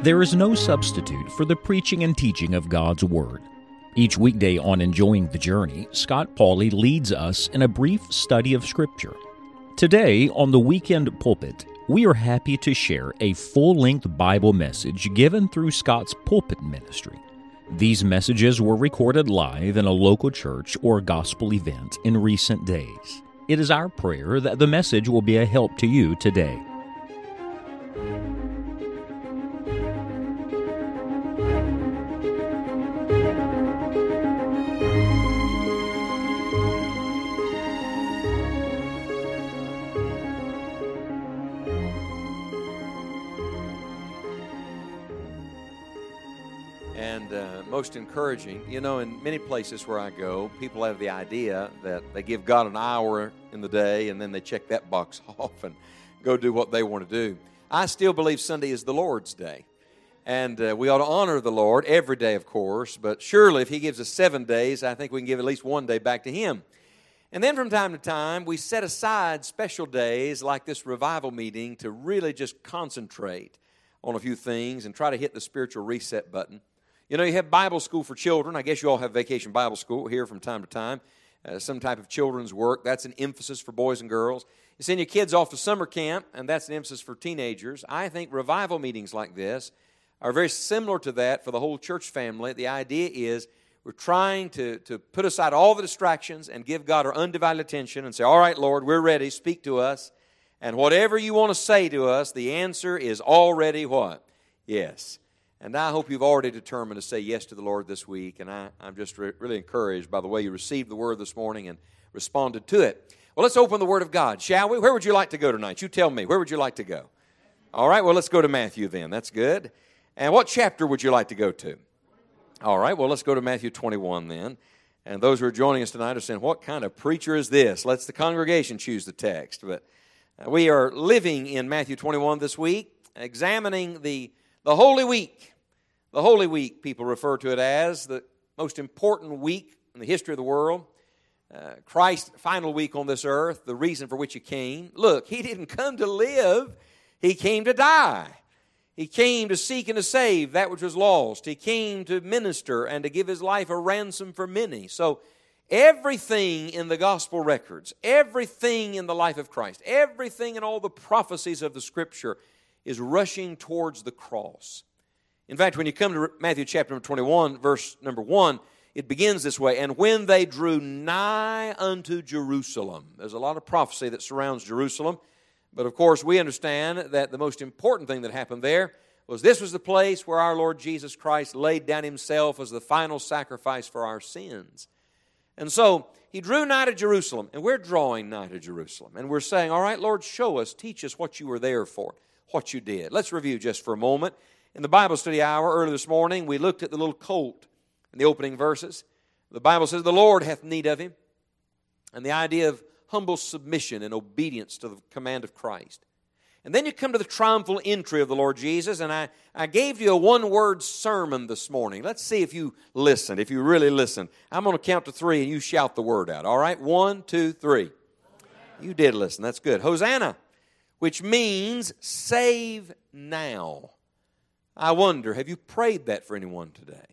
There is no substitute for the preaching and teaching of God's Word. Each weekday on Enjoying the Journey, Scott Pauley leads us in a brief study of Scripture. Today, on the Weekend Pulpit, we are happy to share a full-length Bible message given through Scott's pulpit ministry. These messages were recorded live in a local church or gospel event in recent days. It is our prayer that the message will be a help to you today. Most encouraging. You know, in many places where I go, people have the idea that they give God an hour in the day and then they check that box off and go do what they want to do. I still believe Sunday is the Lord's day. And we ought to honor the Lord every day, of course, but surely if He gives us 7 days, I think we can give at least one day back to Him. And then from time to time, we set aside special days like this revival meeting to really just concentrate on a few things and try to hit the spiritual reset button. You know, you have Bible school for children. I guess you all have Vacation Bible School here from time to time. Some type of children's work. That's an emphasis for boys and girls. You send your kids off to summer camp, and that's an emphasis for teenagers. I think revival meetings like this are very similar to that for the whole church family. The idea is we're trying to put aside all the distractions and give God our undivided attention and say, all right, Lord, we're ready. Speak to us. And whatever you want to say to us, the answer is already what? Yes. And I hope you've already determined to say yes to the Lord this week. And I'm just really encouraged by the way you received the Word this morning and responded to it. Well, let's open the Word of God, shall we? Where would you like to go tonight? You tell me. Where would you like to go? All right, well, let's go to Matthew then. That's good. And what chapter would you like to go to? All right, well, let's go to Matthew 21 then. And those who are joining us tonight are saying, what kind of preacher is this? Let's the congregation choose the text. But we are living in Matthew 21 this week, examining the Holy Week. The Holy Week, people refer to it as the most important week in the history of the world. Christ's final week on this earth, the reason for which He came. Look, He didn't come to live. He came to die. He came to seek and to save that which was lost. He came to minister and to give His life a ransom for many. So everything in the gospel records, everything in the life of Christ, everything in all the prophecies of the Scripture is rushing towards the cross. In fact, when you come to Matthew chapter 21, verse number 1, it begins this way, and when they drew nigh unto Jerusalem. There's a lot of prophecy that surrounds Jerusalem, but of course we understand that the most important thing that happened there was this was the place where our Lord Jesus Christ laid down Himself as the final sacrifice for our sins. And so He drew nigh to Jerusalem, and we're drawing nigh to Jerusalem, and we're saying, all right, Lord, show us, teach us what You were there for, what You did. Let's review just for a moment. In the Bible study hour early this morning, we looked at the little colt in the opening verses. The Bible says, the Lord hath need of him. And the idea of humble submission and obedience to the command of Christ. And then you come to the triumphal entry of the Lord Jesus, and I gave you a one-word sermon this morning. Let's see if you listened, if you really listened. I'm going to count to 3, and you shout the word out. All right? 1, 2, 3. You did listen. That's good. Hosanna, which means save now. I wonder, have you prayed that for anyone today?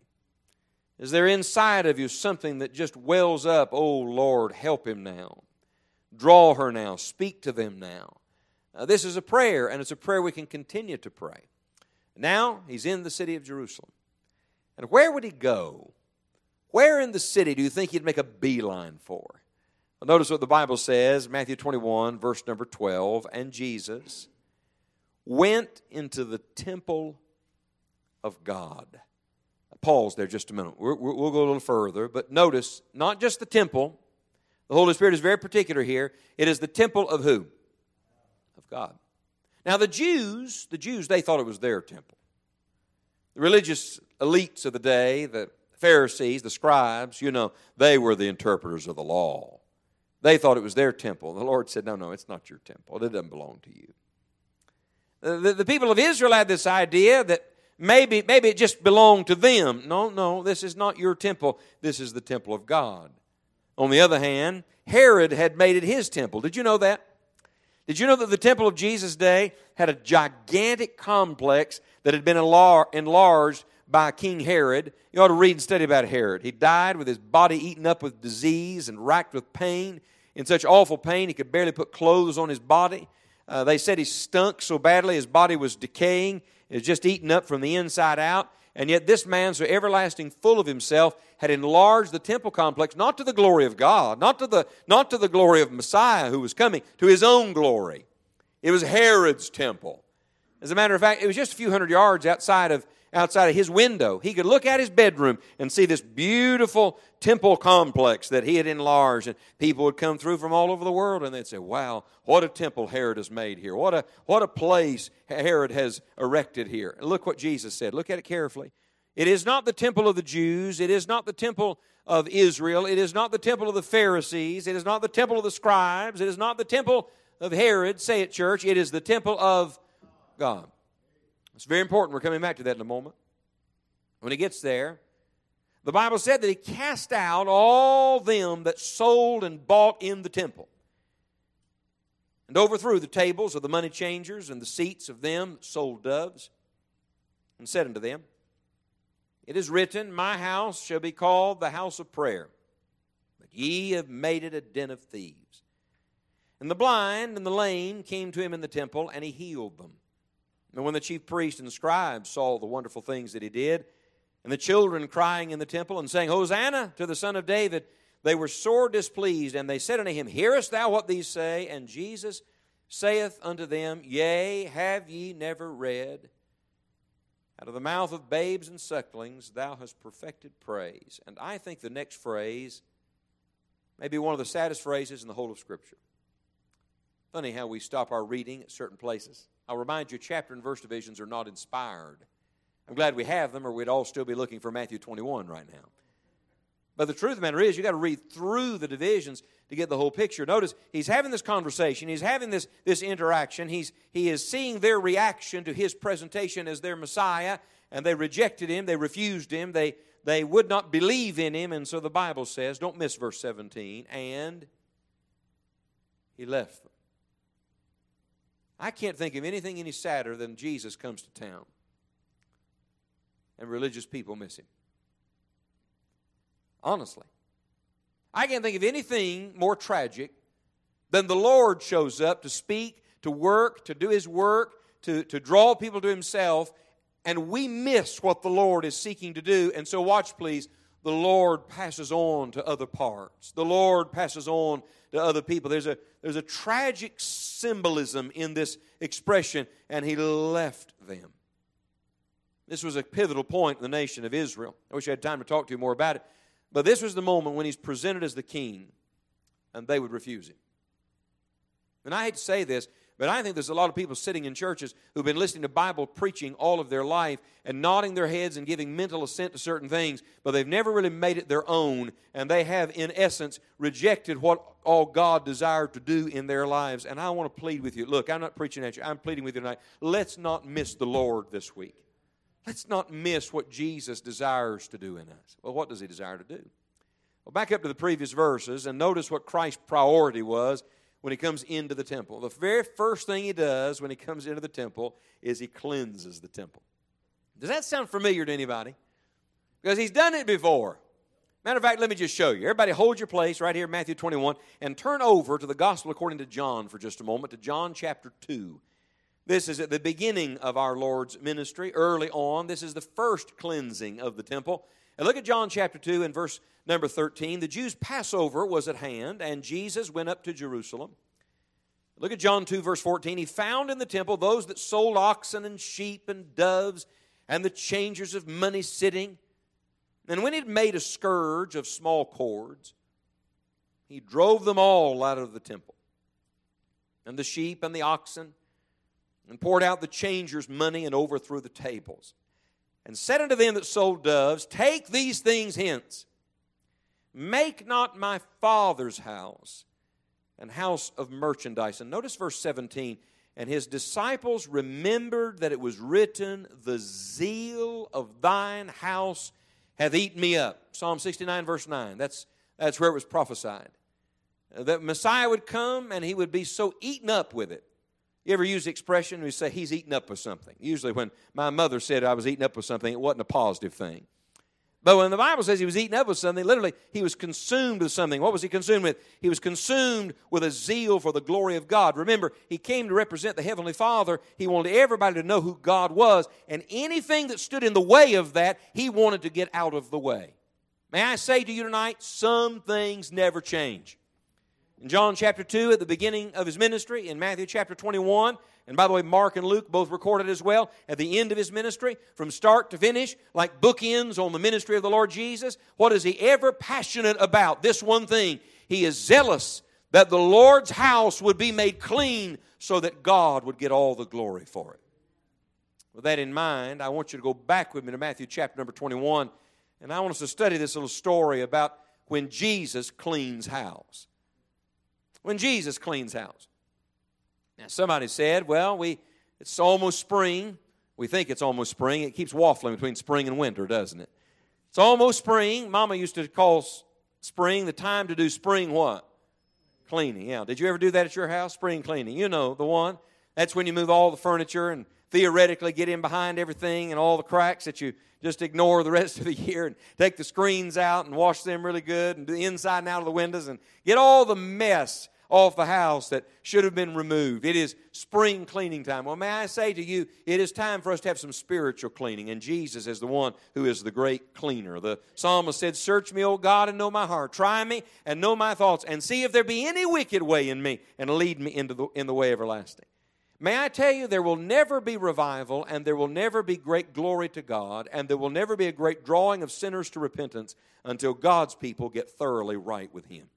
Is there inside of you something that just wells up, oh Lord, help him now. Draw her now. Speak to them now. This is a prayer, and it's a prayer we can continue to pray. Now, He's in the city of Jerusalem. And where would He go? Where in the city do you think He'd make a beeline for? Well, notice what the Bible says, Matthew 21, verse number 12. And Jesus went into the temple of God. Pause there just a minute. We'll go a little further, but notice, not just the temple. The Holy Spirit is very particular here. It is the temple of who? Of God. Now the Jews, they thought it was their temple. The religious elites of the day, the Pharisees, the scribes, they were the interpreters of the law. They thought it was their temple. The Lord said, no, it's not your temple. It doesn't belong to you. The people of Israel had this idea that maybe it just belonged to them. No, this is not your temple. This is the temple of God. On the other hand, Herod had made it his temple. Did you know that? Did you know that the temple of Jesus' day had a gigantic complex that had been enlarged by King Herod? You ought to read and study about Herod. He died with his body eaten up with disease and racked with pain, in such awful pain he could barely put clothes on his body. They said he stunk so badly his body was decaying. It was just eaten up from the inside out. And yet this man, so everlasting full of himself, had enlarged the temple complex, not to the glory of God, not to the glory of Messiah who was coming, to his own glory. It was Herod's temple. As a matter of fact, it was just a few hundred yards outside of his window. He could look at his bedroom and see this beautiful temple complex that he had enlarged. And people would come through from all over the world and they'd say, wow, what a temple Herod has made here. What a place Herod has erected here. And look what Jesus said. Look at it carefully. It is not the temple of the Jews. It is not the temple of Israel. It is not the temple of the Pharisees. It is not the temple of the scribes. It is not the temple of Herod. Say it, church. It is the temple of God. It's very important. We're coming back to that in a moment. When he gets there, the Bible said that he cast out all them that sold and bought in the temple, and overthrew the tables of the money changers and the seats of them that sold doves, and said unto them, It is written, My house shall be called the house of prayer, but ye have made it a den of thieves. And the blind and the lame came to him in the temple, and he healed them. And when the chief priests and the scribes saw the wonderful things that he did, and the children crying in the temple and saying, Hosanna to the Son of David, they were sore displeased, and they said unto him, Hearest thou what these say? And Jesus saith unto them, Yea, have ye never read, Out of the mouth of babes and sucklings thou hast perfected praise. And I think the next phrase may be one of the saddest phrases in the whole of Scripture. Funny how we stop our reading at certain places. I'll remind you, chapter and verse divisions are not inspired. I'm glad we have them, or we'd all still be looking for Matthew 21 right now. But the truth of the matter is, you've got to read through the divisions to get the whole picture. Notice, he's having this conversation. He's having this interaction. He is seeing their reaction to his presentation as their Messiah, and they rejected him. They refused him. They would not believe in him. And so the Bible says, don't miss verse 17, and he left them. I can't think of anything any sadder than Jesus comes to town and religious people miss him. Honestly. I can't think of anything more tragic than the Lord shows up to speak, to work, to do his work, to draw people to himself, and we miss what the Lord is seeking to do. And so watch, please, the Lord passes on to other parts. The Lord passes on to other people. There's a tragic symbolism in this expression, and he left them. This was a pivotal point in the nation of Israel. I wish I had time to talk to you more about it. But this was the moment when he's presented as the king, and they would refuse him. And I hate to say this, but I think there's a lot of people sitting in churches who've been listening to Bible preaching all of their life and nodding their heads and giving mental assent to certain things, but they've never really made it their own, and they have, in essence, rejected what all God desired to do in their lives. And I want to plead with you. Look, I'm not preaching at you. I'm pleading with you tonight. Let's not miss the Lord this week. Let's not miss what Jesus desires to do in us. Well, what does he desire to do? Well, back up to the previous verses and notice what Christ's priority was when he comes into the temple. The very first thing he does when he comes into the temple is he cleanses the temple. Does that sound familiar to anybody? Because he's done it before. Matter of fact, let me just show you. Everybody hold your place right here in Matthew 21 and turn over to the Gospel according to John for just a moment, to John chapter 2. This is at the beginning of our Lord's ministry, early on. This is the first cleansing of the temple. And look at John chapter 2 and verse number 13. The Jews' Passover was at hand, and Jesus went up to Jerusalem. Look at John 2, verse 14. He found in the temple those that sold oxen and sheep and doves, and the changers of money sitting. And when he had made a scourge of small cords, he drove them all out of the temple, and the sheep and the oxen, and poured out the changers' money, and overthrew the tables. And said unto them that sold doves, Take these things hence. Make not my Father's house an house of merchandise. And notice verse 17. And his disciples remembered that it was written, The zeal of thine house hath eaten me up. Psalm 69, verse 9. That's where it was prophesied. that Messiah would come and he would be so eaten up with it. You ever use the expression, we say, he's eaten up with something? Usually when my mother said I was eaten up with something, it wasn't a positive thing. But when the Bible says he was eaten up with something, literally, he was consumed with something. What was he consumed with? He was consumed with a zeal for the glory of God. Remember, he came to represent the Heavenly Father. He wanted everybody to know who God was. And anything that stood in the way of that, he wanted to get out of the way. May I say to you tonight, some things never change. In John chapter 2, at the beginning of his ministry, in Matthew chapter 21, and by the way, Mark and Luke both recorded as well, at the end of his ministry, from start to finish, like bookends on the ministry of the Lord Jesus, what is he ever passionate about? This one thing. He is zealous that the Lord's house would be made clean so that God would get all the glory for it. With that in mind, I want you to go back with me to Matthew chapter number 21, and I want us to study this little story about when Jesus cleans house. When Jesus cleans house. Now, somebody said, well, it's almost spring. We think it's almost spring. It keeps waffling between spring and winter, doesn't it? It's almost spring. Mama used to call spring the time to do spring what? Cleaning. Yeah. Did you ever do that at your house? Spring cleaning. You know the one. That's when you move all the furniture and theoretically get in behind everything and all the cracks that you just ignore the rest of the year and take the screens out and wash them really good and do the inside and out of the windows and get all the mess off the house that should have been removed. It is spring cleaning time. Well, may I say to you, it is time for us to have some spiritual cleaning, and Jesus is the one who is the great cleaner. The psalmist said, search me, O God, and know my heart. Try me and know my thoughts, and see if there be any wicked way in me, and lead me in the way everlasting. May I tell you, there will never be revival, and there will never be great glory to God, and there will never be a great drawing of sinners to repentance until God's people get thoroughly right with Him.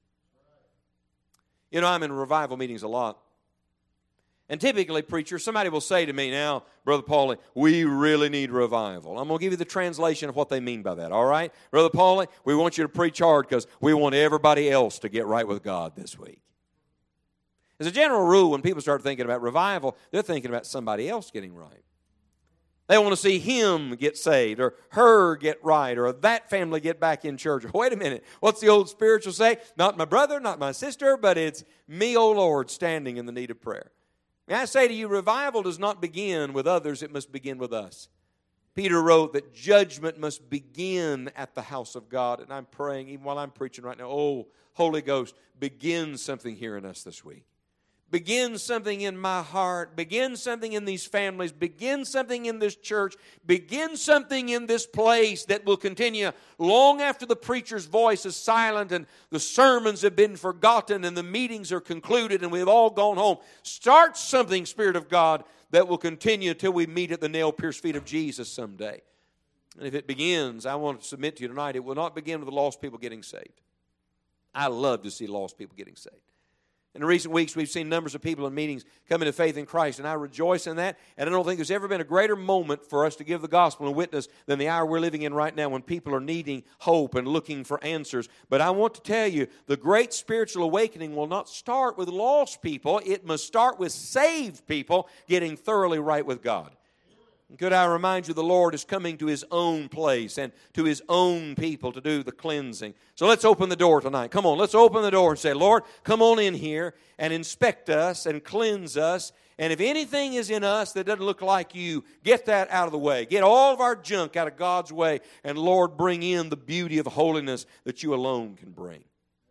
You know, I'm in revival meetings a lot. And typically, preachers, somebody will say to me, now, Brother Paulie, we really need revival. I'm going to give you the translation of what they mean by that, all right? Brother Paulie, we want you to preach hard because we want everybody else to get right with God this week. As a general rule, when people start thinking about revival, they're thinking about somebody else getting right. They want to see him get saved or her get right or that family get back in church. Wait a minute. What's the old spiritual say? Not my brother, not my sister, but it's me, O Lord, standing in the need of prayer. May I say to you, revival does not begin with others. It must begin with us. Peter wrote that judgment must begin at the house of God. And I'm praying, even while I'm preaching right now, oh, Holy Ghost, begin something here in us this week. Begin something in my heart. Begin something in these families. Begin something in this church. Begin something in this place that will continue long after the preacher's voice is silent and the sermons have been forgotten and the meetings are concluded and we've all gone home. Start something, Spirit of God, that will continue till we meet at the nail-pierced feet of Jesus someday. And if it begins, I want to submit to you tonight, it will not begin with the lost people getting saved. I love to see lost people getting saved. In the recent weeks, we've seen numbers of people in meetings come into faith in Christ, and I rejoice in that. And I don't think there's ever been a greater moment for us to give the gospel and witness than the hour we're living in right now when people are needing hope and looking for answers. But I want to tell you, the great spiritual awakening will not start with lost people. It must start with saved people getting thoroughly right with God. Could I remind you, the Lord is coming to His own place and to His own people to do the cleansing. So let's open the door tonight. Come on, let's open the door and say, Lord, come on in here and inspect us and cleanse us. And if anything is in us that doesn't look like you, get that out of the way. Get all of our junk out of God's way. And Lord, bring in the beauty of holiness that you alone can bring.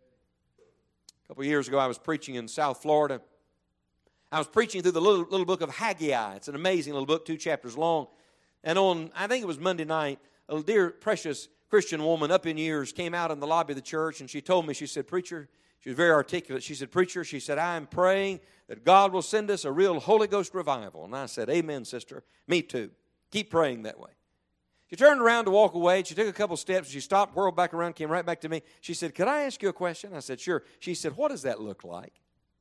A couple of years ago, I was preaching in South Florida. I was preaching through the little book of Haggai. It's an amazing little book, 2 chapters long. And on, I think it was Monday night, a dear, precious Christian woman up in years came out in the lobby of the church, and she told me, she said, preacher, she was very articulate. She said, preacher, she said, I am praying that God will send us a real Holy Ghost revival. And I said, amen, sister. Me too. Keep praying that way. She turned around to walk away. She took a couple steps. She stopped, whirled back around, came right back to me. She said, could I ask you a question? I said, sure. She said, what does that look like?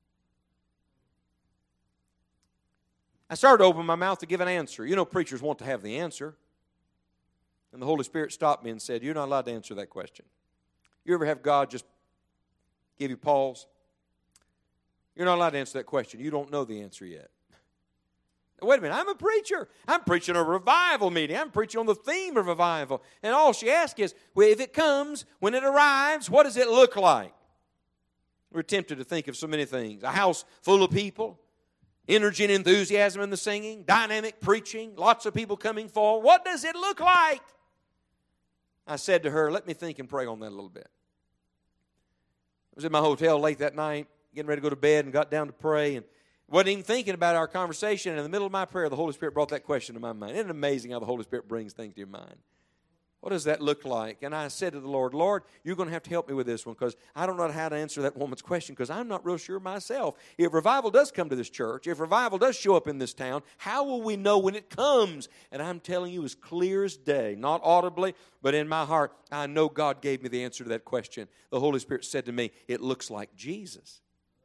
I started to open my mouth to give an answer. You know, preachers want to have the answer. And the Holy Spirit stopped me and said, you're not allowed to answer that question. You ever have God just give you pause? You're not allowed to answer that question. You don't know the answer yet. Now, wait a minute, I'm a preacher. I'm preaching a revival meeting. I'm preaching on the theme of revival. And all she asked is, well, if it comes, when it arrives, what does it look like? We're tempted to think of so many things. A house full of people, energy and enthusiasm in the singing, dynamic preaching, lots of people coming forward. What does it look like? I said to her, let me think and pray on that a little bit. I was in my hotel late that night, getting ready to go to bed, and got down to pray, and wasn't even thinking about our conversation. And in the middle of my prayer, the Holy Spirit brought that question to my mind. Isn't it amazing how the Holy Spirit brings things to your mind? What does that look like? And I said to the Lord, Lord, you're going to have to help me with this one, because I don't know how to answer that woman's question, because I'm not real sure myself. If revival does come to this church, if revival does show up in this town, how will we know when it comes? And I'm telling you as clear as day, not audibly, but in my heart, I know God gave me the answer to that question. The Holy Spirit said to me, it looks like Jesus.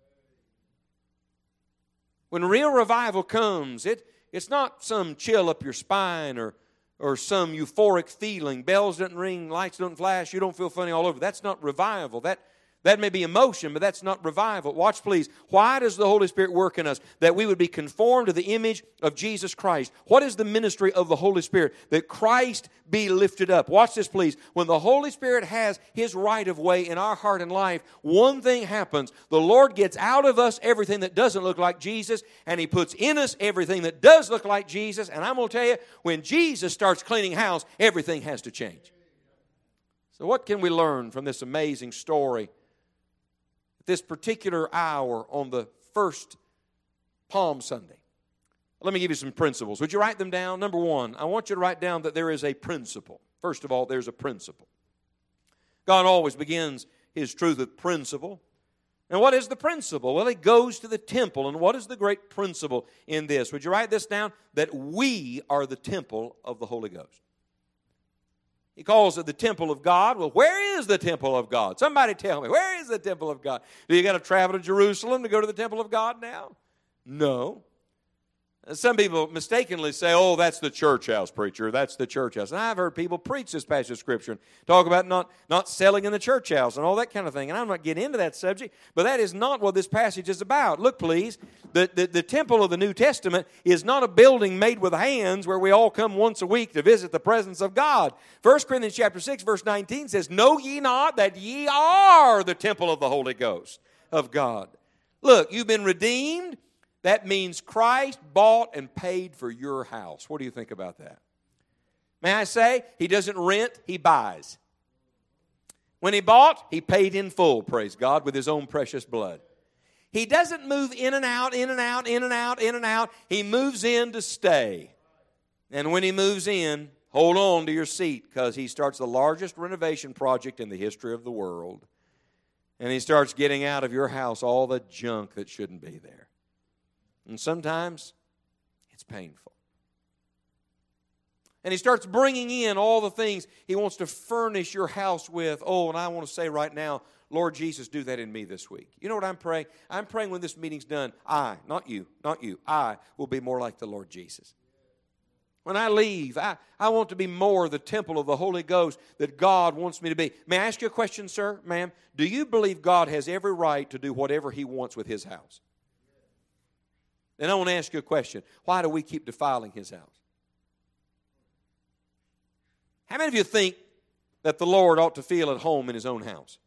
When real revival comes, it's not some chill up your spine or some euphoric feeling. Bells don't ring, lights don't flash, you don't feel funny all over. That's not revival. That may be emotion, but that's not revival. Watch, please. Why does the Holy Spirit work in us? That we would be conformed to the image of Jesus Christ. What is the ministry of the Holy Spirit? That Christ be lifted up. Watch this, please. When the Holy Spirit has His right of way in our heart and life, one thing happens. The Lord gets out of us everything that doesn't look like Jesus, and He puts in us everything that does look like Jesus. And I'm going to tell you, when Jesus starts cleaning house, everything has to change. So what can we learn from this amazing story? This particular hour on the first Palm Sunday. Let me give you some principles. Would you write them down? Number one, I want you to write down that there is a principle. First of all, there's a principle. God always begins His truth with principle. And what is the principle? Well, it goes to the temple. And what is the great principle in this? Would you write this down? That we are the temple of the Holy Ghost. He calls it the temple of God. Well, where is the temple of God? Somebody tell me, where is the temple of God? Do you got to travel to Jerusalem to go to the temple of God now? No. Some people mistakenly say, oh, that's the church house, preacher. That's the church house. And I've heard people preach this passage of Scripture and talk about not selling in the church house and all that kind of thing. And I'm not getting into that subject, but that is not what this passage is about. Look, please, the temple of the New Testament is not a building made with hands where we all come once a week to visit the presence of God. 1 Corinthians chapter 6, verse 19 says, know ye not that ye are the temple of the Holy Ghost of God. Look, you've been redeemed. That means Christ bought and paid for your house. What do you think about that? May I say, He doesn't rent, He buys. When He bought, He paid in full, praise God, with His own precious blood. He doesn't move in and out, in and out, in and out, in and out. He moves in to stay. And when He moves in, hold on to your seat, because He starts the largest renovation project in the history of the world. And He starts getting out of your house all the junk that shouldn't be there. And sometimes it's painful. And He starts bringing in all the things He wants to furnish your house with. Oh, and I want to say right now, Lord Jesus, do that in me this week. You know what I'm praying? I'm praying when this meeting's done, I, not you, I will be more like the Lord Jesus. When I leave, I want to be more the temple of the Holy Ghost that God wants me to be. May I ask you a question, sir, ma'am? Do you believe God has every right to do whatever He wants with His house? Then I want to ask you a question. Why do we keep defiling His house? How many of you think that the Lord ought to feel at home in His own house?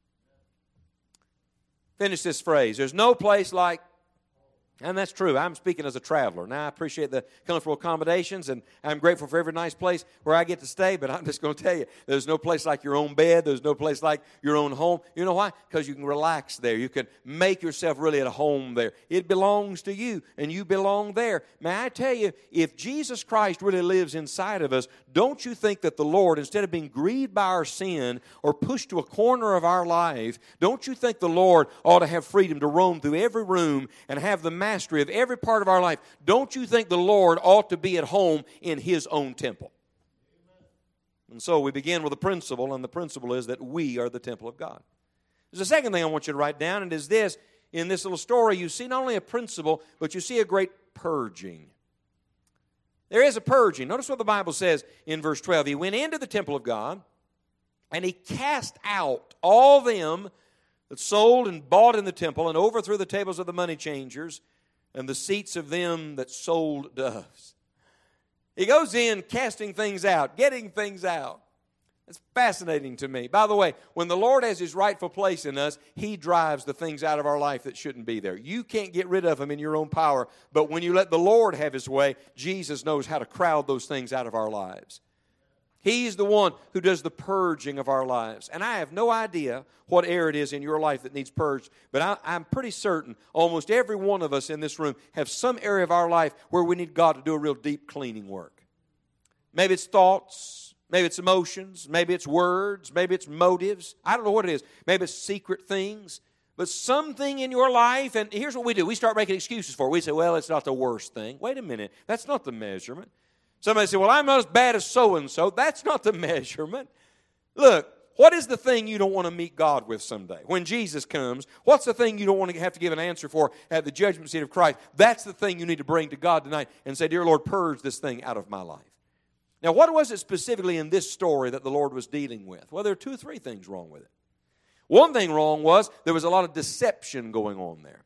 Finish this phrase. There's no place like, and that's true. I'm speaking as a traveler. Now, I appreciate the comfortable accommodations, and I'm grateful for every nice place where I get to stay, but I'm just going to tell you, there's no place like your own bed. There's no place like your own home. You know why? Because you can relax there. You can make yourself really at home there. It belongs to you, and you belong there. May I tell you, if Jesus Christ really lives inside of us, don't you think that the Lord, instead of being grieved by our sin or pushed to a corner of our life, don't you think the Lord ought to have freedom to roam through every room and have the mastery of every part of our life? Don't you think the Lord ought to be at home in His own temple? And so we begin with a principle, and the principle is that we are the temple of God. There's a second thing I want you to write down, and it is this. In this little story, you see not only a principle, but you see a great purging. There is a purging. Notice what the Bible says in verse 12. He went into the temple of God, and He cast out all them that sold and bought in the temple, and overthrew the tables of the money changers and the seats of them that sold doves. He goes in casting things out, getting things out. It's fascinating to me. By the way, when the Lord has His rightful place in us, He drives the things out of our life that shouldn't be there. You can't get rid of them in your own power, but when you let the Lord have His way, Jesus knows how to crowd those things out of our lives. He's the one who does the purging of our lives. And I have no idea what area it is in your life that needs purged, but I'm pretty certain almost every one of us in this room have some area of our life where we need God to do a real deep cleaning work. Maybe it's thoughts, maybe it's emotions, maybe it's words, maybe it's motives. I don't know what it is. Maybe it's secret things. But something in your life, and here's what we do. We start making excuses for it. We say, well, it's not the worst thing. Wait a minute. That's not the measurement. Somebody say, well, I'm not as bad as so-and-so. That's not the measurement. Look, what is the thing you don't want to meet God with someday? When Jesus comes, what's the thing you don't want to have to give an answer for at the judgment seat of Christ? That's the thing you need to bring to God tonight and say, dear Lord, purge this thing out of my life. Now, what was it specifically in this story that the Lord was dealing with? Well, there are 2 or 3 things wrong with it. One thing wrong was there was a lot of deception going on there.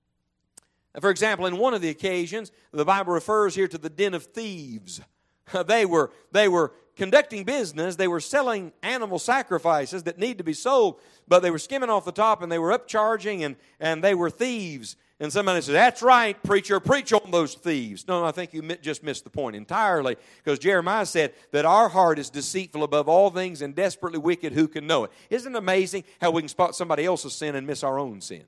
For example, in one of the occasions, the Bible refers here to the den of thieves. They were conducting business. They were selling animal sacrifices that need to be sold, but they were skimming off the top and they were upcharging and they were thieves. And somebody said, that's right, preacher, preach on those thieves. No, I think you just missed the point entirely, because Jeremiah said that our heart is deceitful above all things and desperately wicked. Who can know it? Isn't it amazing how we can spot somebody else's sin and miss our own sin?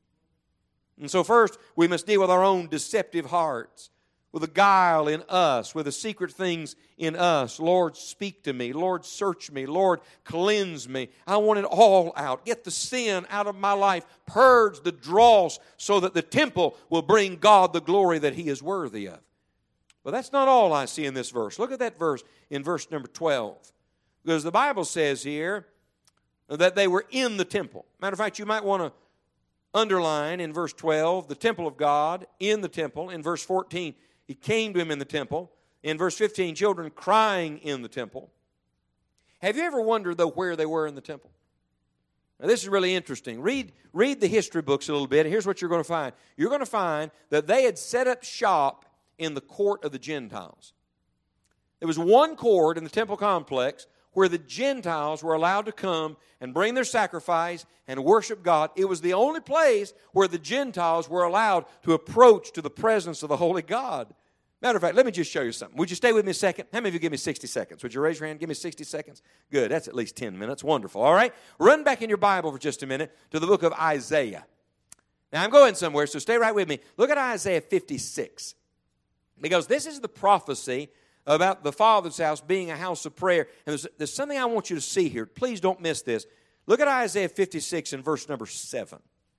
And so first, we must deal with our own deceptive hearts, with the guile in us, with the secret things in us. Lord, speak to me. Lord, search me. Lord, cleanse me. I want it all out. Get the sin out of my life. Purge the dross so that the temple will bring God the glory that He is worthy of. But that's not all I see in this verse. Look at that verse in verse number 12. Because the Bible says here that they were in the temple. Matter of fact, you might want to underline in verse 12, the temple of God, in the temple. In verse 14, He came to him in the temple. In verse 15, children crying in the temple. Have you ever wondered, though, where they were in the temple? Now, this is really interesting. Read the history books a little bit. Here's what you're going to find. You're going to find that they had set up shop in the court of the Gentiles. There was one court in the temple complex where the Gentiles were allowed to come and bring their sacrifice and worship God. It was the only place where the Gentiles were allowed to approach to the presence of the Holy God. Matter of fact, let me just show you something. Would you stay with me a second? How many of you give me 60 seconds? Would you raise your hand? Give me 60 seconds. Good. That's at least 10 minutes. Wonderful. All right. Run back in your Bible for just a minute to the book of Isaiah. Now, I'm going somewhere, so stay right with me. Look at Isaiah 56. Because this is the prophecy about the Father's house being a house of prayer. And there's something I want you to see here. Please don't miss this. Look at Isaiah 56 and verse number 7.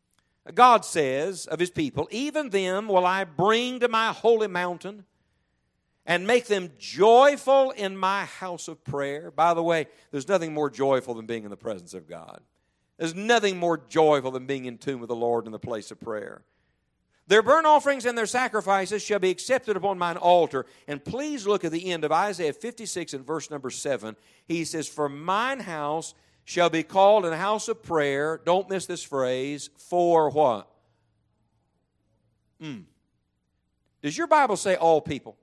God says of His people, even them will I bring to my holy mountain and make them joyful in my house of prayer. By the way, there's nothing more joyful than being in the presence of God. There's nothing more joyful than being in tune with the Lord in the place of prayer. Their burnt offerings and their sacrifices shall be accepted upon mine altar. And please look at the end of Isaiah 56 and verse number 7. He says, for mine house shall be called a house of prayer. Don't miss this phrase. For what? Does your Bible say all people?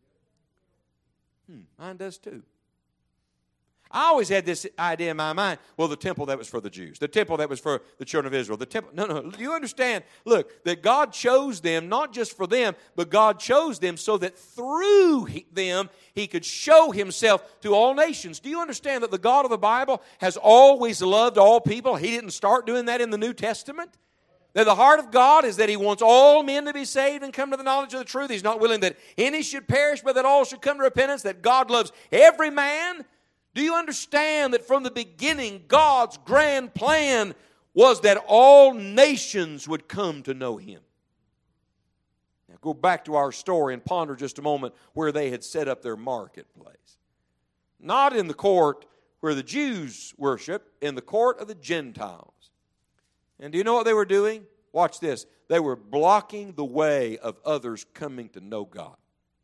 Mine does too. I always had this idea in my mind, well, the temple that was for the Jews, the temple that was for the children of Israel, the temple. No, do you understand? Look, that God chose them, not just for them, but God chose them so that through them He could show Himself to all nations. Do you understand that the God of the Bible has always loved all people? He didn't start doing that in the New Testament. That the heart of God is that He wants all men to be saved and come to the knowledge of the truth. He's not willing that any should perish, but that all should come to repentance, that God loves every man. Do you understand that from the beginning, God's grand plan was that all nations would come to know Him? Now go back to our story and ponder just a moment where they had set up their marketplace. Not in the court where the Jews worship, in the court of the Gentiles. And do you know what they were doing? Watch this. They were blocking the way of others coming to know God.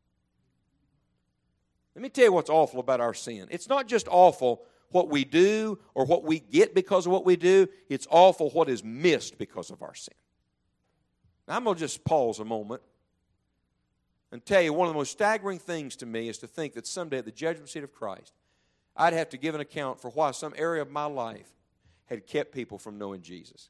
Let me tell you what's awful about our sin. It's not just awful what we do or what we get because of what we do. It's awful what is missed because of our sin. Now, I'm going to just pause a moment and tell you one of the most staggering things to me is to think that someday at the judgment seat of Christ, I'd have to give an account for why some area of my life had kept people from knowing Jesus.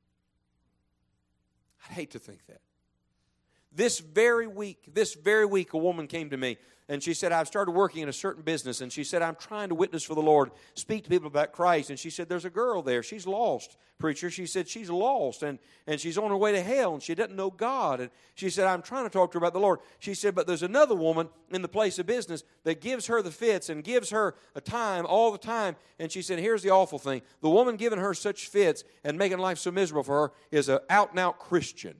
I'd hate to think that. This very week, a woman came to me, and she said, I've started working in a certain business, and she said, I'm trying to witness for the Lord, speak to people about Christ. And she said, there's a girl there. She's lost, preacher. She said, she's lost, and she's on her way to hell, and she doesn't know God. And she said, I'm trying to talk to her about the Lord. She said, but there's another woman in the place of business that gives her the fits and gives her a time all the time. And she said, here's the awful thing. The woman giving her such fits and making life so miserable for her is an out-and-out Christian.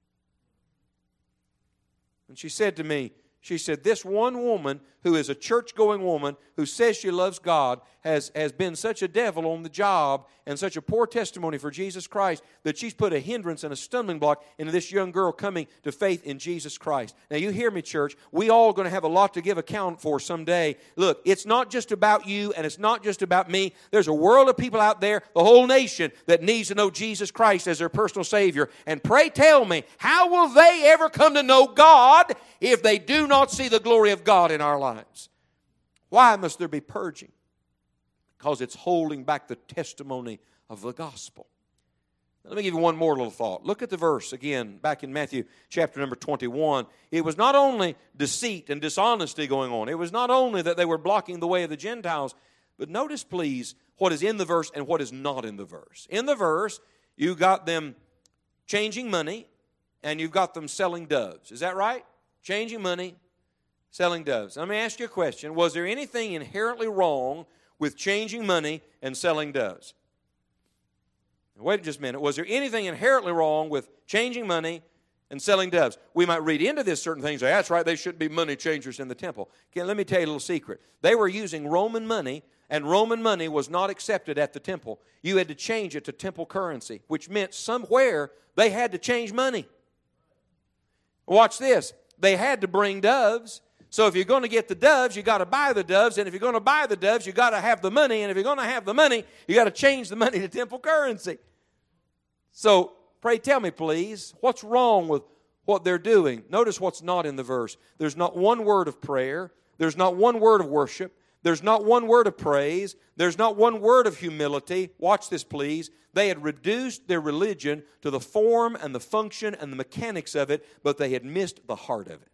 And she said to me, she said, this one woman who is a church-going woman who says she loves God has been such a devil on the job and such a poor testimony for Jesus Christ that she's put a hindrance and a stumbling block into this young girl coming to faith in Jesus Christ. Now, you hear me, church. We all going to have a lot to give account for someday. Look, it's not just about you and it's not just about me. There's a world of people out there, the whole nation, that needs to know Jesus Christ as their personal Savior. And pray tell me, how will they ever come to know God if they do not see the glory of God in our lives? Why must there be purging? Because it's holding back the testimony of the gospel. Now, let me give you one more little thought. Look at the verse again, back in Matthew chapter number 21. It was not only deceit and dishonesty going on. It was not only that they were blocking the way of the Gentiles, but notice, please, what is in the verse and what is not in the verse. In the verse, you got them changing money, and you've got them selling doves. Is that right? Changing money, selling doves. Let me ask you a question. Was there anything inherently wrong with changing money and selling doves? Wait just a minute. Was there anything inherently wrong with changing money and selling doves? We might read into this certain things. That's right, they shouldn't be money changers in the temple. Okay, let me tell you a little secret. They were using Roman money, and Roman money was not accepted at the temple. You had to change it to temple currency, which meant somewhere they had to change money. Watch this. They had to bring doves. So if you're going to get the doves, you got to buy the doves. And if you're going to buy the doves, you got to have the money. And if you're going to have the money, you got to change the money to temple currency. So pray tell me, please, what's wrong with what they're doing? Notice what's not in the verse. There's not one word of prayer. There's not one word of worship. There's not one word of praise. There's not one word of humility. Watch this, please. They had reduced their religion to the form and the function and the mechanics of it, but they had missed the heart of it.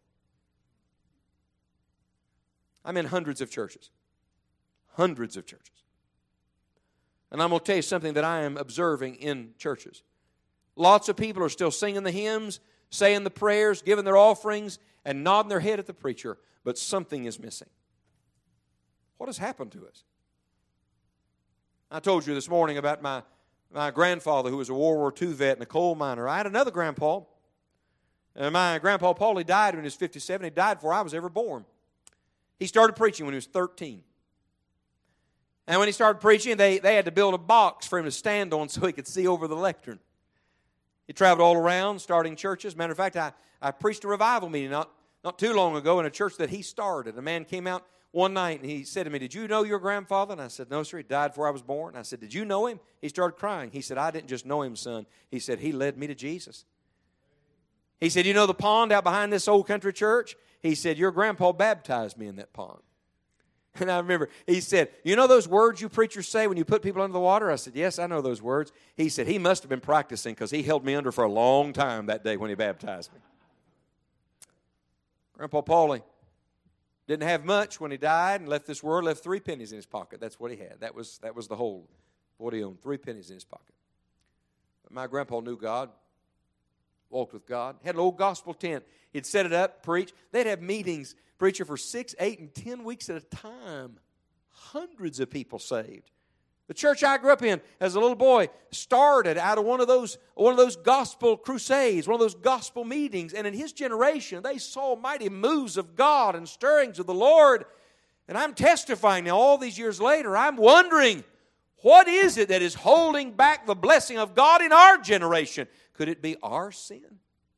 I'm in hundreds of churches. Hundreds of churches. And I'm going to tell you something that I am observing in churches. Lots of people are still singing the hymns, saying the prayers, giving their offerings, and nodding their head at the preacher, but something is missing. What has happened to us? I told you this morning about my grandfather who was a World War II vet and a coal miner. I had another grandpa. And my grandpa Paul, he died when he was 57. He died before I was ever born. He started preaching when he was 13. And when he started preaching, they had to build a box for him to stand on so he could see over the lectern. He traveled all around starting churches. Matter of fact, I preached a revival meeting not too long ago in a church that he started. A man came out one night and he said to me, "Did you know your grandfather?" And I said, "No, sir, he died before I was born." And I said, "Did you know him?" He started crying. He said, "I didn't just know him, son." He said, "He led me to Jesus." He said, "You know the pond out behind this old country church?" He said, "Your grandpa baptized me in that pond." And I remember, he said, "You know those words you preachers say when you put people under the water?" I said, "Yes, I know those words." He said, "He must have been practicing because he held me under for a long time that day when he baptized me." Grandpa Paulie didn't have much when he died and left this world, left 3 pennies in his pocket. That's what he had. That was the whole, what he owned, 3 pennies in his pocket. But my grandpa knew God, walked with God, had an old gospel tent. He'd set it up, preach. They'd have meetings, preacher, for 6, 8, and 10 weeks at a time. Hundreds of people saved. The church I grew up in as a little boy started out of one of those gospel crusades, one of those gospel meetings. And in his generation, they saw mighty moves of God and stirrings of the Lord. And I'm testifying now all these years later, I'm wondering, what is it that is holding back the blessing of God in our generation? Could it be our sin?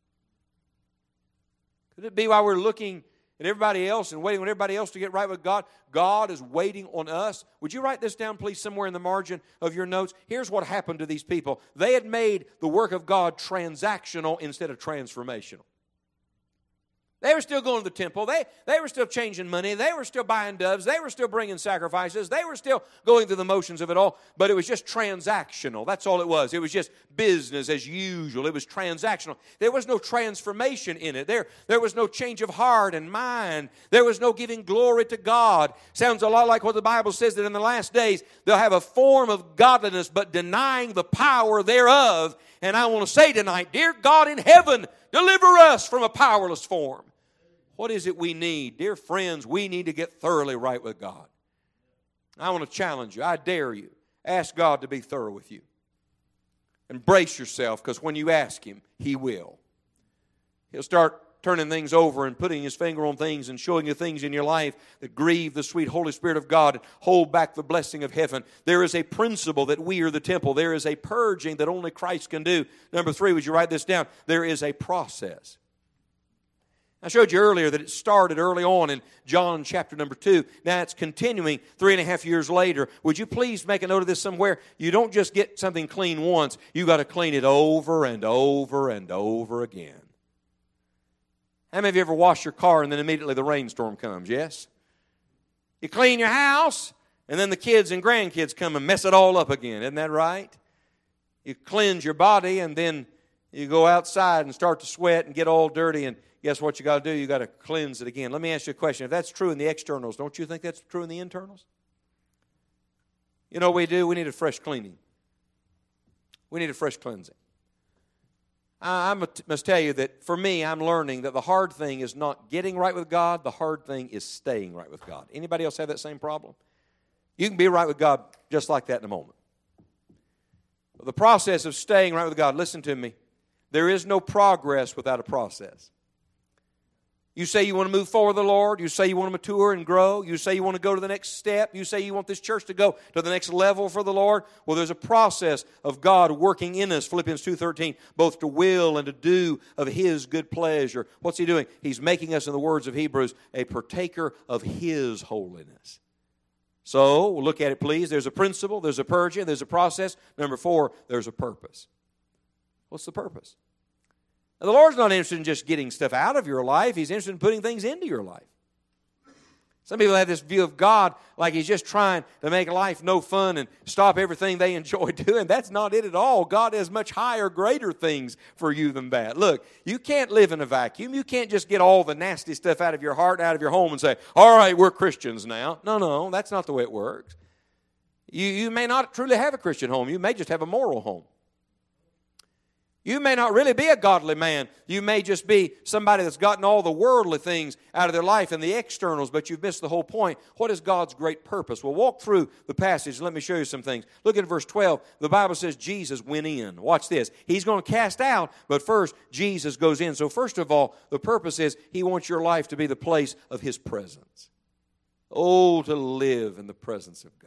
Could it be while we're looking at everybody else and waiting on everybody else to get right with God, God is waiting on us? Would you write this down, please, somewhere in the margin of your notes? Here's what happened to these people. They had made the work of God transactional instead of transformational. They were still going to the temple. They were still changing money. They were still buying doves. They were still bringing sacrifices. They were still going through the motions of it all. But it was just transactional. That's all it was. It was just business as usual. It was transactional. There was no transformation in it. There was no change of heart and mind. There was no giving glory to God. Sounds a lot like what the Bible says, that in the last days they'll have a form of godliness but denying the power thereof. And I want to say tonight, dear God in heaven, deliver us from a powerless form. What is it we need? Dear friends, we need to get thoroughly right with God. I want to challenge you. I dare you. Ask God to be thorough with you. Embrace yourself, because when you ask Him, He will. He'll start turning things over and putting His finger on things and showing you things in your life that grieve the sweet Holy Spirit of God and hold back the blessing of heaven. There is a principle that we are the temple. There is a purging that only Christ can do. Number 3, would you write this down? There is a process. I showed you earlier that it started early on in John chapter number 2. Now it's continuing 3.5 years later. Would you please make a note of this somewhere? You don't just get something clean once. You got to clean it over and over and over again. How many of you ever wash your car and then immediately the rainstorm comes? Yes? You clean your house and then the kids and grandkids come and mess it all up again. Isn't that right? You cleanse your body and then you go outside and start to sweat and get all dirty, and guess what you got to do? You got to cleanse it again. Let me ask you a question. If that's true in the externals, don't you think that's true in the internals? You know what we do? We need a fresh cleaning. We need a fresh cleansing. I must tell you that for me, I'm learning that the hard thing is not getting right with God. The hard thing is staying right with God. Anybody else have that same problem? You can be right with God just like that in a moment. But the process of staying right with God, listen to me, there is no progress without a process. You say you want to move forward with the Lord. You say you want to mature and grow. You say you want to go to the next step. You say you want this church to go to the next level for the Lord. Well, there's a process of God working in us, Philippians 2:13, both to will and to do of His good pleasure. What's He doing? He's making us, in the words of Hebrews, a partaker of His holiness. So, we'll look at it, please. There's a principle, there's a purging, there's a process. Number 4, there's a purpose. What's the purpose? Now, the Lord's not interested in just getting stuff out of your life. He's interested in putting things into your life. Some people have this view of God like He's just trying to make life no fun and stop everything they enjoy doing. That's not it at all. God has much higher, greater things for you than that. Look, you can't live in a vacuum. You can't just get all the nasty stuff out of your heart, out of your home and say, all right, we're Christians now. No, that's not the way it works. You may not truly have a Christian home. You may just have a moral home. You may not really be a godly man. You may just be somebody that's gotten all the worldly things out of their life and the externals, but you've missed the whole point. What is God's great purpose? We'll walk through the passage. Let me show you some things. Look at verse 12. The Bible says Jesus went in. Watch this. He's going to cast out, but first, Jesus goes in. So first of all, the purpose is He wants your life to be the place of His presence. Oh, to live in the presence of God.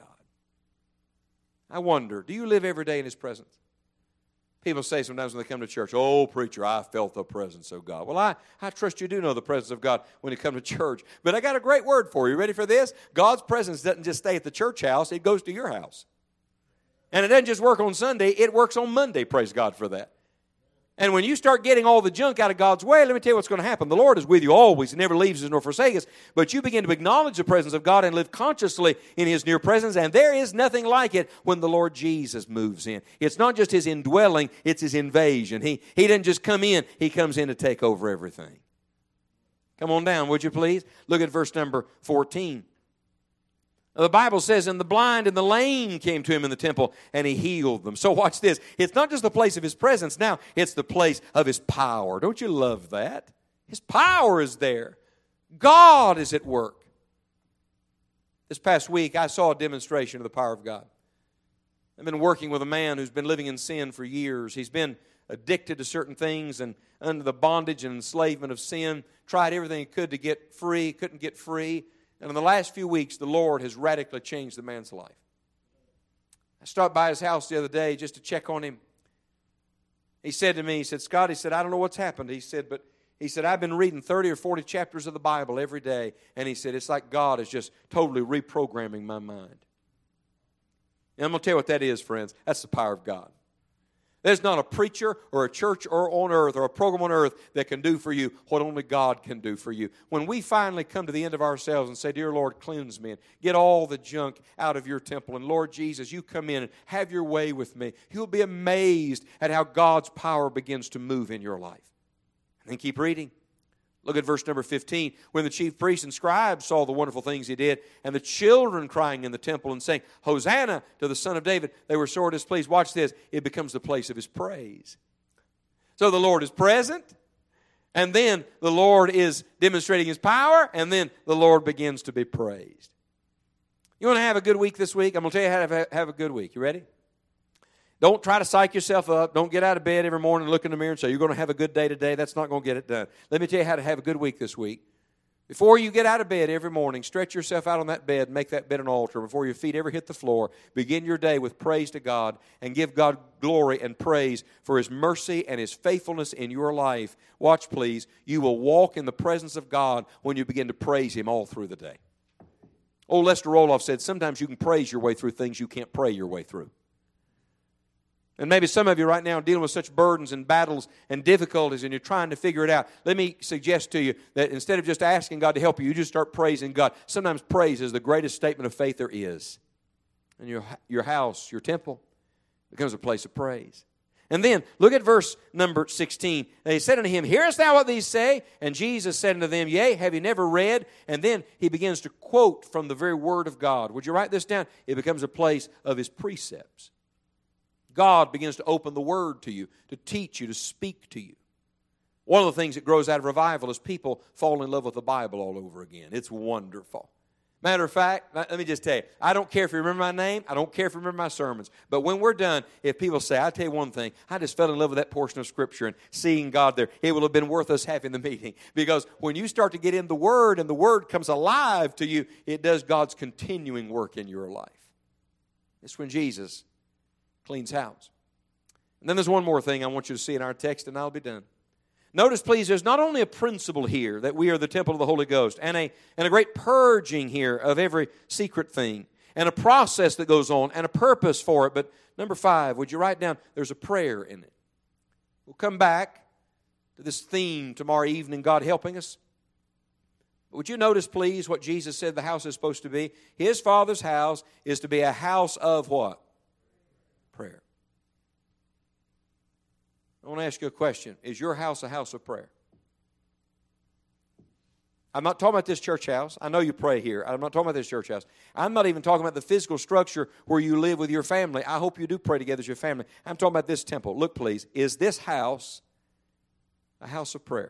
I wonder, do you live every day in His presence? People say sometimes when they come to church, oh, preacher, I felt the presence of God. Well, I trust you do know the presence of God when you come to church. But I got a great word for you. Ready for this? God's presence doesn't just stay at the church house. It goes to your house. And it doesn't just work on Sunday. It works on Monday, praise God for that. And when you start getting all the junk out of God's way, let me tell you what's going to happen. The Lord is with you always. He never leaves us nor forsakes us. But you begin to acknowledge the presence of God and live consciously in His near presence. And there is nothing like it when the Lord Jesus moves in. It's not just His indwelling, it's His invasion. He doesn't just come in. He comes in to take over everything. Come on down, would you please? Look at verse number 14. The Bible says, and the blind and the lame came to Him in the temple, and He healed them. So watch this. It's not just the place of His presence. Now, it's the place of His power. Don't you love that? His power is there. God is at work. This past week, I saw a demonstration of the power of God. I've been working with a man who's been living in sin for years. He's been addicted to certain things and under the bondage and enslavement of sin. Tried everything he could to get free, couldn't get free. And in the last few weeks, the Lord has radically changed the man's life. I stopped by his house the other day just to check on him. He said to me, he said, Scott, he said, I don't know what's happened. He said, I've been reading 30 or 40 chapters of the Bible every day. And he said, it's like God is just totally reprogramming my mind. And I'm going to tell you what that is, friends. That's the power of God. There's not a preacher or a church or on earth or a program on earth that can do for you what only God can do for you. When we finally come to the end of ourselves and say, dear Lord, cleanse me and get all the junk out of your temple. And Lord Jesus, you come in and have your way with me. You'll be amazed at how God's power begins to move in your life. And then keep reading. Look at verse number 15. When the chief priests and scribes saw the wonderful things he did, and the children crying in the temple and saying, Hosanna to the Son of David, they were sore displeased. Watch this. It becomes the place of his praise. So the Lord is present, and then the Lord is demonstrating his power, and then the Lord begins to be praised. You want to have a good week this week? I'm going to tell you how to have a good week. You ready? Don't try to psych yourself up. Don't get out of bed every morning and look in the mirror and say, you're going to have a good day today. That's not going to get it done. Let me tell you how to have a good week this week. Before you get out of bed every morning, stretch yourself out on that bed, make that bed an altar. Before your feet ever hit the floor, begin your day with praise to God and give God glory and praise for his mercy and his faithfulness in your life. Watch, please. You will walk in the presence of God when you begin to praise him all through the day. Old Lester Roloff said, sometimes you can praise your way through things you can't pray your way through. And maybe some of you right now are dealing with such burdens and battles and difficulties and you're trying to figure it out. Let me suggest to you that instead of just asking God to help you, you just start praising God. Sometimes praise is the greatest statement of faith there is. And your house, your temple, becomes a place of praise. And then, look at verse number 16. They said unto him, hearest thou what these say? And Jesus said unto them, yea, have you never read? And then he begins to quote from the very word of God. Would you write this down? It becomes a place of his precepts. God begins to open the Word to you, to teach you, to speak to you. One of the things that grows out of revival is people fall in love with the Bible all over again. It's wonderful. Matter of fact, let me just tell you, I don't care if you remember my name. I don't care if you remember my sermons. But when we're done, if people say, I'll tell you one thing, I just fell in love with that portion of Scripture and seeing God there, it will have been worth us having the meeting. Because when you start to get in the Word and the Word comes alive to you, it does God's continuing work in your life. It's when Jesus cleans house. And then there's one more thing I want you to see in our text, and I'll be done. Notice, please, there's not only a principle here that we are the temple of the Holy Ghost, and a great purging here of every secret thing, and a process that goes on, and a purpose for it. But number 5, would you write down, there's a prayer in it. We'll come back to this theme tomorrow evening, God helping us. But would you notice, please, what Jesus said the house is supposed to be? His Father's house is to be a house of what? Prayer. I want to ask you a question. Is your house a house of prayer? I'm not talking about this church house. I know you pray here. I'm not talking about this church house. I'm not even talking about the physical structure where you live with your family. I hope you do pray together as your family. I'm talking about this temple. Look, please. Is this house a house of prayer?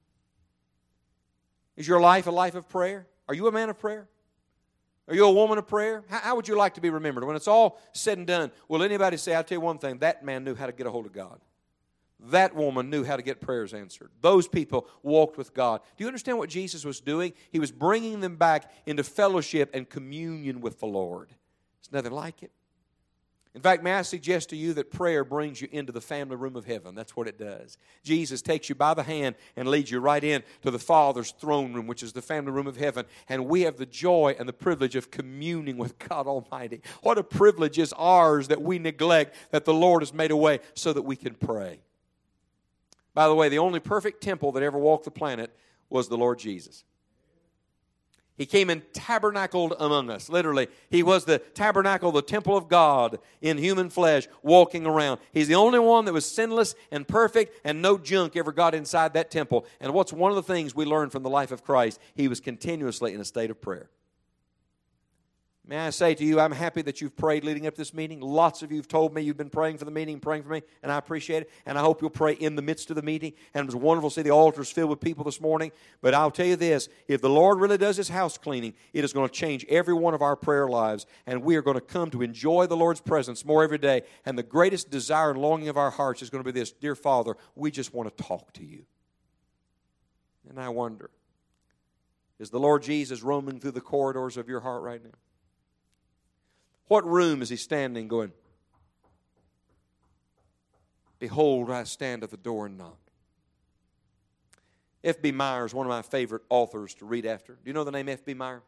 Is your life a life of prayer? Are you a man of prayer? Are you a woman of prayer? How would you like to be remembered? When it's all said and done, will anybody say, I'll tell you one thing, that man knew how to get a hold of God. That woman knew how to get prayers answered. Those people walked with God. Do you understand what Jesus was doing? He was bringing them back into fellowship and communion with the Lord. There's nothing like it. In fact, may I suggest to you that prayer brings you into the family room of heaven. That's what it does. Jesus takes you by the hand and leads you right in to the Father's throne room, which is the family room of heaven. And we have the joy and the privilege of communing with God Almighty. What a privilege is ours that we neglect, that the Lord has made a way so that we can pray. By the way, the only perfect temple that ever walked the planet was the Lord Jesus. He came and tabernacled among us. Literally, he was the tabernacle, the temple of God in human flesh, walking around. He's the only one that was sinless and perfect, and no junk ever got inside that temple. And what's one of the things we learned from the life of Christ? He was continuously in a state of prayer. May I say to you, I'm happy that you've prayed leading up to this meeting. Lots of you have told me you've been praying for the meeting, praying for me, and I appreciate it. And I hope you'll pray in the midst of the meeting. And it was wonderful to see the altars filled with people this morning. But I'll tell you this, if the Lord really does His house cleaning, it is going to change every one of our prayer lives. And we are going to come to enjoy the Lord's presence more every day. And the greatest desire and longing of our hearts is going to be this: Dear Father, we just want to talk to you. And I wonder, is the Lord Jesus roaming through the corridors of your heart right now? What room is He standing going, behold, I stand at the door and knock? F.B. Meyer is one of my favorite authors to read after. Do you know the name F.B. Meyer?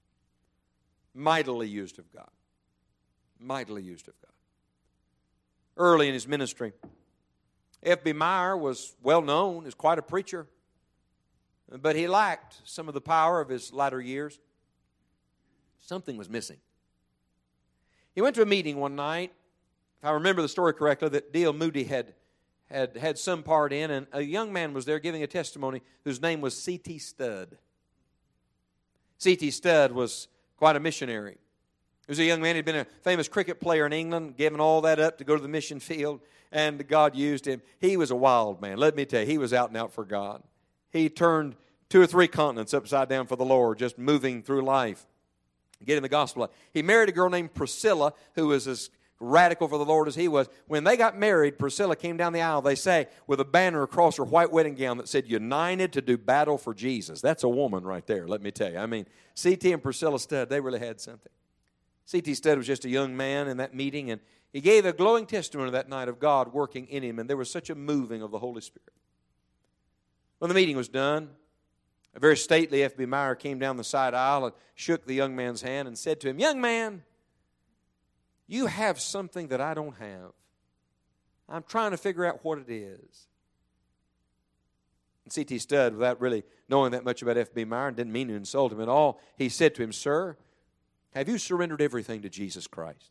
Mightily used of God. Mightily used of God. early in his ministry. F.B. Meyer was well known as quite a preacher, but he lacked some of the power of his latter years. Something was missing. He went to a meeting one night, if I remember the story correctly, that D.L. Moody had some part in, and a young man was there giving a testimony whose name was C.T. Studd. C.T. Studd was quite a missionary. He was a young man. He'd been a famous cricket player in England, given all that up to go to the mission field, and God used him. He was a wild man. Let me tell you, he was out and out for God. He turned 2 or 3 continents upside down for the Lord, just moving through life, getting the gospel. He married a girl named Priscilla, who was as radical for the Lord as he was. When they got married, Priscilla came down the aisle, they say, with a banner across her white wedding gown that said, "United to do battle for Jesus." That's a woman right there, let me tell you. I mean, C.T. and Priscilla Studd, they really had something. C.T. Studd was just a young man in that meeting, and he gave a glowing testimony that night of God working in him, and there was such a moving of the Holy Spirit. When the meeting was done, a very stately F.B. Meyer came down the side aisle and shook the young man's hand and said to him, "Young man, you have something that I don't have. I'm trying to figure out what it is." And C.T. Studd, without really knowing that much about F.B. Meyer, and didn't mean to insult him at all, he said to him, "Sir, have you surrendered everything to Jesus Christ?"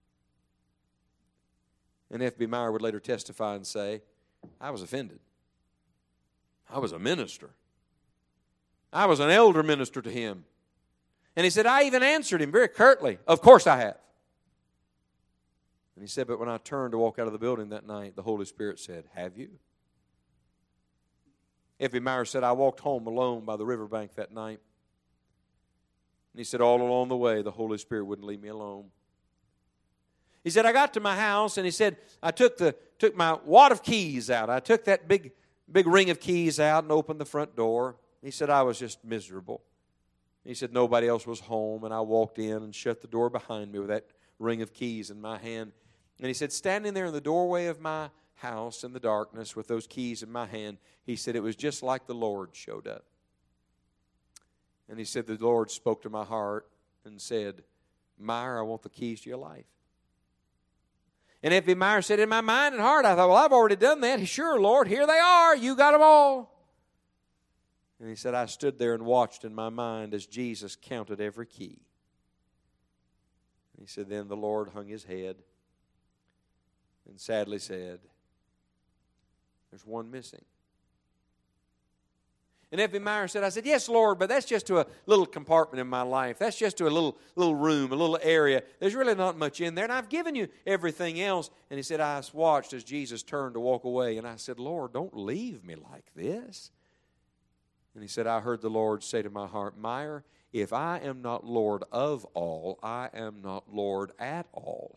And F.B. Meyer would later testify and say, "I was offended. I was a minister. I was an elder minister to him." And he said, "I even answered him very curtly, 'Of course I have.'" And he said, "But when I turned to walk out of the building that night, the Holy Spirit said, 'Have you?'" F.B. Meyer said, "I walked home alone by the riverbank that night. And he said, all along the way, the Holy Spirit wouldn't leave me alone. He said, I got to my house, and he said, I took my wad of keys out. I took that big ring of keys out and opened the front door. He said, I was just miserable. He said, nobody else was home, and I walked in and shut the door behind me with that ring of keys in my hand. And he said, standing there in the doorway of my house in the darkness with those keys in my hand, he said, it was just like the Lord showed up. And he said, the Lord spoke to my heart and said, Meyer, I want the keys to your life. And F.B. Meyer said, in my mind and heart, I thought, well, I've already done that. Sure, Lord, here they are. You got them all. And he said, I stood there and watched in my mind as Jesus counted every key. And he said, then the Lord hung his head and sadly said, there's one missing. And F.B. Meyer said, I said, yes, Lord, but that's just to a little compartment in my life. That's just to a little room, a little area. There's really not much in there, and I've given you everything else. And he said, I watched as Jesus turned to walk away, and I said, Lord, don't leave me like this. And he said, I heard the Lord say to my heart, Meyer, if I am not Lord of all, I am not Lord at all.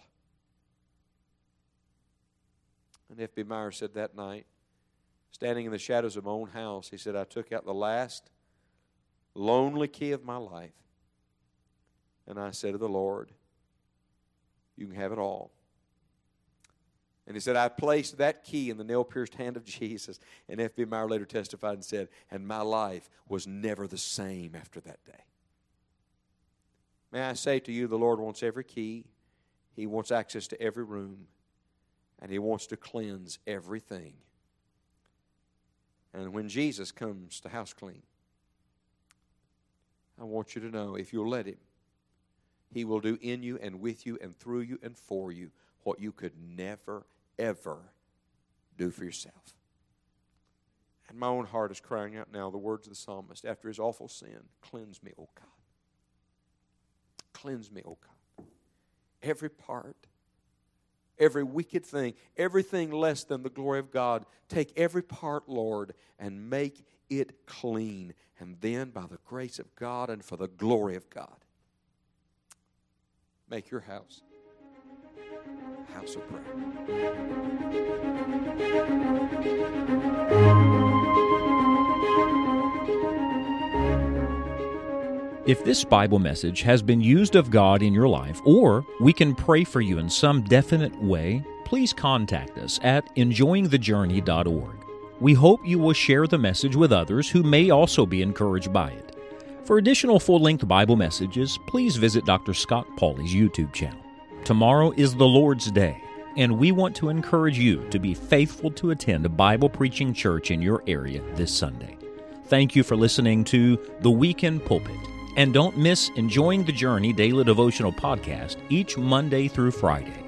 And F.B. Meyer said that night, standing in the shadows of my own house, he said, I took out the last lonely key of my life, and I said to the Lord, you can have it all. And he said, I placed that key in the nail-pierced hand of Jesus. And F.B. Meyer later testified and said, and my life was never the same after that day. May I say to you, the Lord wants every key. He wants access to every room. And He wants to cleanse everything. And when Jesus comes to house clean, I want you to know, if you'll let Him, He will do in you and with you and through you and for you what you could never, ever do for yourself. And my own heart is crying out now the words of the psalmist after his awful sin, cleanse me, O God. Cleanse me, O God. Every part, every wicked thing, everything less than the glory of God, take every part, Lord, and make it clean. And then, by the grace of God and for the glory of God, make your house a house of prayer. If this Bible message has been used of God in your life, or we can pray for you in some definite way, please contact us at enjoyingthejourney.org. We hope you will share the message with others who may also be encouraged by it. For additional full-length Bible messages, please visit Dr. Scott Pauley's YouTube channel. Tomorrow is the Lord's Day. and we want to encourage you to be faithful to attend a Bible preaching church in your area this Sunday. Thank you for listening to The Weekend Pulpit, and don't miss Enjoying the Journey Daily Devotional Podcast each Monday through Friday.